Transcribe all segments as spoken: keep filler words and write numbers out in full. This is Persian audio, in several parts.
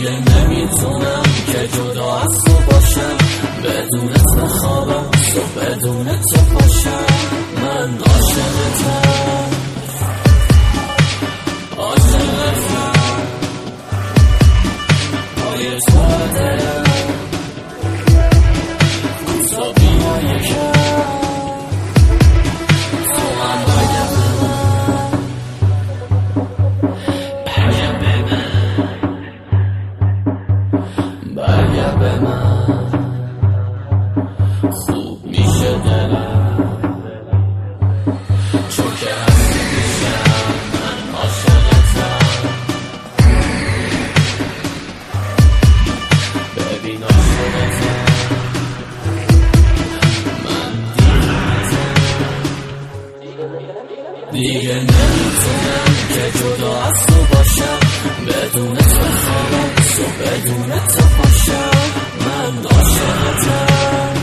دیگه نمیتونم که جدا از تو باشم، بدون تو خوابم صبح بدون تو پاشم. من عاشقتم عاشقتم پای تو دلم کوتا بیا یکم تو هم برگرد به من برگرد به من خوب میشه دلم چون که هستی میشم. من عاشقتم ببین عاشقتم من دیگه دیگه نمیتونم که جدا از تو باشم، بدون تو خوابم صبح بدون تو پاشم. من عاشقتم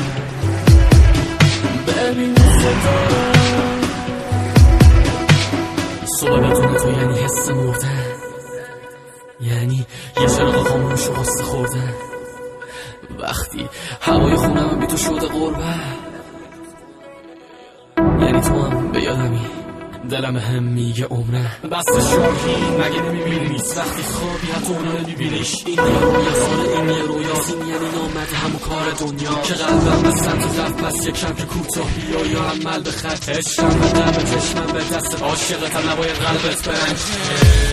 ببین صدام صبح بدون تو یعنی حس مردن، یعنی یه چراغ خاموش و غصه خوردن. وقتی هوای خونم بی تو شده غربت، یعنی تو هم به یادمی دلم هم میگه عمره بس شاهین مگه نمیبینی نیست وقتی خوابی حتی اونا نمیبینیش. این یه رویا ساره این یه رویا این یعنی نامده همون کار دنیا که قلبم به سمت رفت پس یکم که کوتاه بیا یا عمل به خط عشقم به دم چشمم به دست عاشقتم نباید قلبت برنج.